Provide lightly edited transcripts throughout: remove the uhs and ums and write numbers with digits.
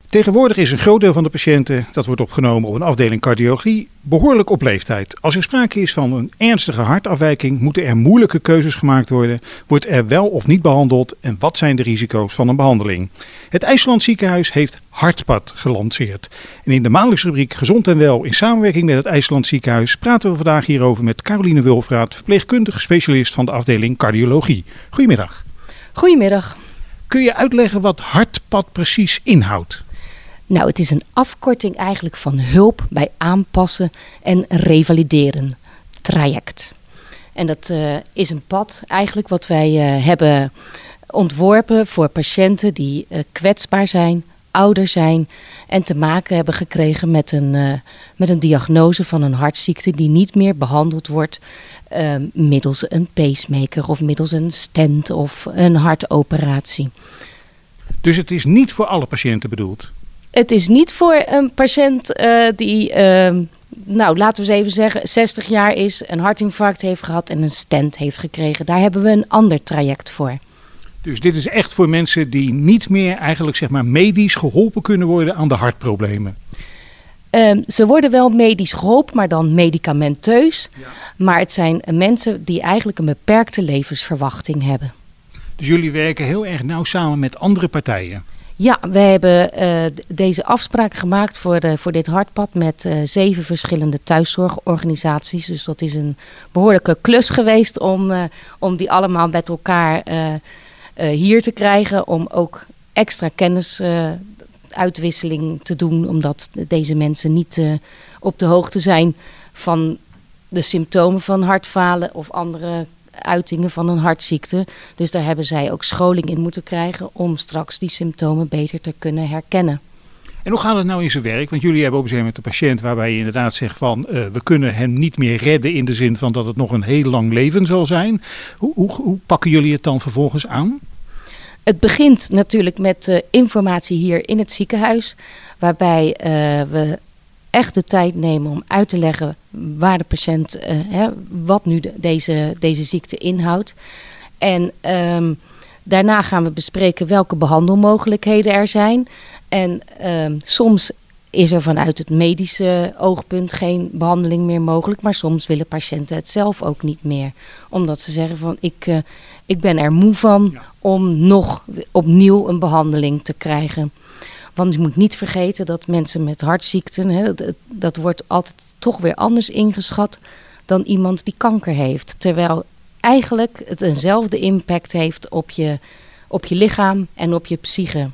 Tegenwoordig is een groot deel van de patiënten dat wordt opgenomen op een afdeling cardiologie behoorlijk op leeftijd. Als er sprake is van een ernstige hartafwijking, moeten er moeilijke keuzes gemaakt worden. Wordt er wel of niet behandeld en wat zijn de risico's van een behandeling? Het IJsselland Ziekenhuis heeft Hartpad gelanceerd. En in de maandelijkse rubriek Gezond en Wel in samenwerking met het IJsselland Ziekenhuis praten we vandaag hierover met Caroline Wulfraat, verpleegkundige specialist van de afdeling cardiologie. Goedemiddag. Goedemiddag. Kun je uitleggen wat Hartpad precies inhoudt? Nou, het is een afkorting eigenlijk van hulp bij aanpassen en revalideren traject. En dat is een pad eigenlijk wat wij hebben ontworpen voor patiënten die kwetsbaar zijn, ouder zijn en te maken hebben gekregen met een diagnose van een hartziekte die niet meer behandeld wordt middels een pacemaker of middels een stent of een hartoperatie. Dus het is niet voor alle patiënten bedoeld? Het is niet voor een patiënt die, laten we eens even zeggen, 60 jaar is, een hartinfarct heeft gehad en een stent heeft gekregen. Daar hebben we een ander traject voor. Dus dit is echt voor mensen die niet meer eigenlijk zeg maar medisch geholpen kunnen worden aan de hartproblemen? Ze worden wel medisch geholpen, maar dan medicamenteus. Ja. Maar het zijn mensen die eigenlijk een beperkte levensverwachting hebben. Dus jullie werken heel erg nauw samen met andere partijen? Ja, we hebben deze afspraak gemaakt voor dit hartpad met 7 verschillende thuiszorgorganisaties. Dus dat is een behoorlijke klus geweest om die allemaal met elkaar hier te krijgen. Om ook extra kennisuitwisseling te doen. Omdat deze mensen niet op de hoogte zijn van de symptomen van hartfalen of andere uitingen van een hartziekte. Dus daar hebben zij ook scholing in moeten krijgen om straks die symptomen beter te kunnen herkennen. En hoe gaat het nou in zijn werk? Want jullie hebben op een gegeven moment een patiënt waarbij je inderdaad zegt van we kunnen hem niet meer redden in de zin van dat het nog een heel lang leven zal zijn. Hoe pakken jullie het dan vervolgens aan? Het begint natuurlijk met informatie hier in het ziekenhuis, waarbij we echt de tijd nemen om uit te leggen waar de patiënt, wat nu deze ziekte inhoudt. En daarna gaan we bespreken welke behandelmogelijkheden er zijn. En soms is er vanuit het medische oogpunt geen behandeling meer mogelijk. Maar soms willen patiënten het zelf ook niet meer. Omdat ze zeggen van ik ben er moe van om nog opnieuw een behandeling te krijgen. Want je moet niet vergeten dat mensen met hartziekten, dat wordt altijd toch weer anders ingeschat dan iemand die kanker heeft. Terwijl eigenlijk het eenzelfde impact heeft op je lichaam en op je psyche.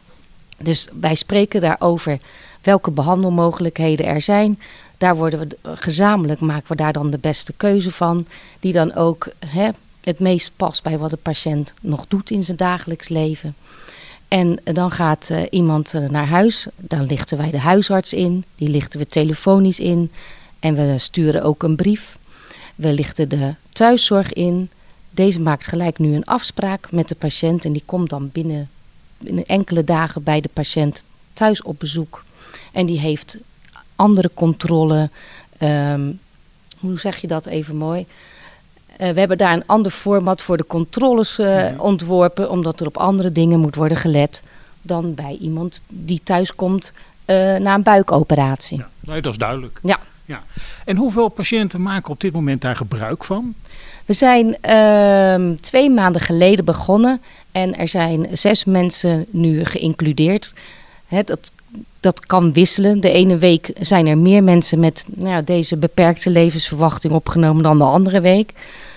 Dus wij spreken daarover welke behandelmogelijkheden er zijn. Daar worden we gezamenlijk, maken we daar dan de beste keuze van. Die dan ook het meest past bij wat de patiënt nog doet in zijn dagelijks leven. En dan gaat iemand naar huis, dan lichten wij de huisarts in, die lichten we telefonisch in en we sturen ook een brief. We lichten de thuiszorg in. Deze maakt gelijk nu een afspraak met de patiënt en die komt dan binnen enkele dagen bij de patiënt thuis op bezoek. En die heeft andere controle, hoe zeg je dat even mooi? We hebben daar een ander format voor de controles ontworpen, omdat er op andere dingen moet worden gelet dan bij iemand die thuis komt na een buikoperatie. Ja, nee, dat is duidelijk. Ja. En hoeveel patiënten maken op dit moment daar gebruik van? We zijn 2 maanden geleden begonnen en er zijn 6 mensen nu geïncludeerd. Dat kan wisselen. De ene week zijn er meer mensen met deze beperkte levensverwachting opgenomen dan de andere week.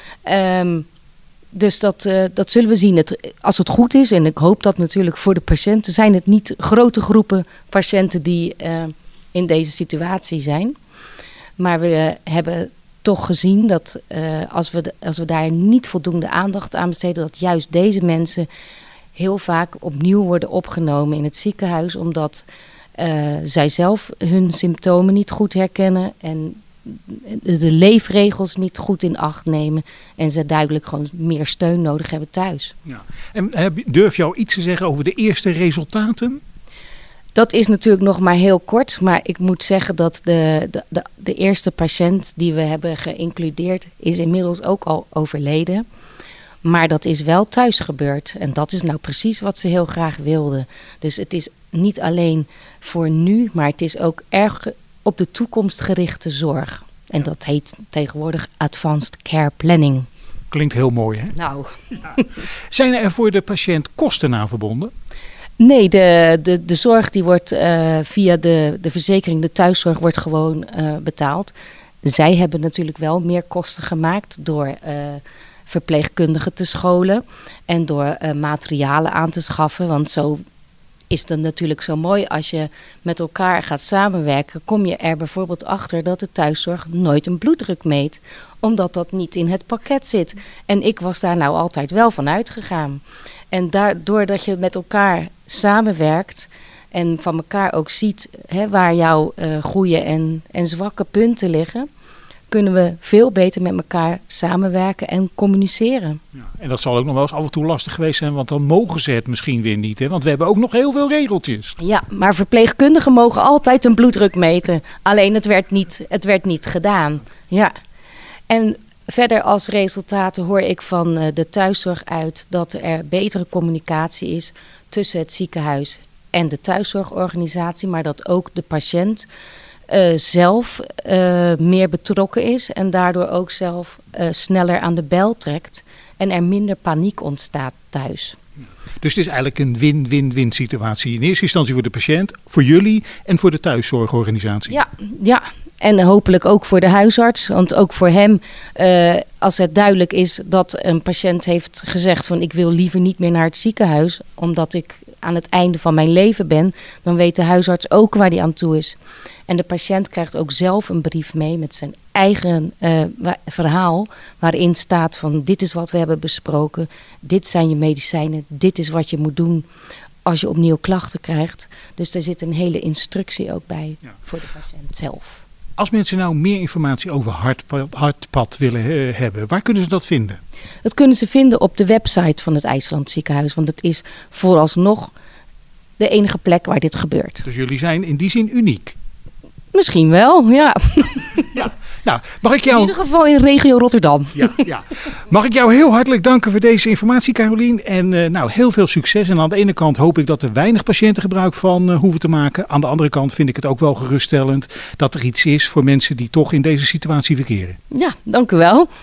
Dus dat zullen we zien. Als het goed is, en ik hoop dat natuurlijk voor de patiënten, zijn het niet grote groepen patiënten die in deze situatie zijn. Maar we hebben toch gezien dat als we daar niet voldoende aandacht aan besteden, dat juist deze mensen heel vaak opnieuw worden opgenomen in het ziekenhuis, omdat zij zelf hun symptomen niet goed herkennen en de leefregels niet goed in acht nemen en ze duidelijk gewoon meer steun nodig hebben thuis. Ja. En durf je al iets te zeggen over de eerste resultaten? Dat is natuurlijk nog maar heel kort, maar ik moet zeggen dat de eerste patiënt die we hebben geïncludeerd is inmiddels ook al overleden. Maar dat is wel thuis gebeurd en dat is nou precies wat ze heel graag wilden. Dus het is niet alleen voor nu, maar het is ook erg op de toekomst gerichte zorg. En dat heet tegenwoordig Advanced Care Planning. Klinkt heel mooi, hè? Nou. Zijn er voor de patiënt kosten aan verbonden? Nee, de zorg die wordt via de verzekering, de thuiszorg, wordt gewoon betaald. Zij hebben natuurlijk wel meer kosten gemaakt door verpleegkundigen te scholen en door materialen aan te schaffen. Want zo is het natuurlijk zo mooi als je met elkaar gaat samenwerken. Kom je er bijvoorbeeld achter dat de thuiszorg nooit een bloeddruk meet, omdat dat niet in het pakket zit. En ik was daar nou altijd wel van uitgegaan. En doordat je met elkaar samenwerkt en van elkaar ook ziet waar jouw goede en zwakke punten liggen, kunnen we veel beter met elkaar samenwerken en communiceren. Ja, en dat zal ook nog wel eens af en toe lastig geweest zijn, want dan mogen ze het misschien weer niet. Hè? Want we hebben ook nog heel veel regeltjes. Ja, maar verpleegkundigen mogen altijd een bloeddruk meten. Alleen het werd niet gedaan. Ja. En verder als resultaten hoor ik van de thuiszorg uit dat er betere communicatie is tussen het ziekenhuis en de thuiszorgorganisatie, maar dat ook de patiënt zelf meer betrokken is en daardoor ook zelf sneller aan de bel trekt en er minder paniek ontstaat thuis. Dus het is eigenlijk een win-win-win situatie. In eerste instantie voor de patiënt, voor jullie en voor de thuiszorgorganisatie. Ja. En hopelijk ook voor de huisarts. Want ook voor hem, als het duidelijk is dat een patiënt heeft gezegd van ik wil liever niet meer naar het ziekenhuis, omdat ik aan het einde van mijn leven ben, dan weet de huisarts ook waar hij aan toe is. En de patiënt krijgt ook zelf een brief mee met zijn eigen verhaal, waarin staat van dit is wat we hebben besproken, dit zijn je medicijnen, dit is wat je moet doen als je opnieuw klachten krijgt. Dus er zit een hele instructie ook bij voor de patiënt zelf. Als mensen nou meer informatie over Hartpad willen hebben, waar kunnen ze dat vinden? Dat kunnen ze vinden op de website van het IJsland Ziekenhuis, want het is vooralsnog de enige plek waar dit gebeurt. Dus jullie zijn in die zin uniek? Misschien wel, ja. Ja. Nou, mag ik jou... In ieder geval in regio Rotterdam. Ja. Mag ik jou heel hartelijk danken voor deze informatie, Carolien. En heel veel succes. En aan de ene kant hoop ik dat er weinig patiënten gebruik van hoeven te maken. Aan de andere kant vind ik het ook wel geruststellend dat er iets is voor mensen die toch in deze situatie verkeren. Ja, dank u wel.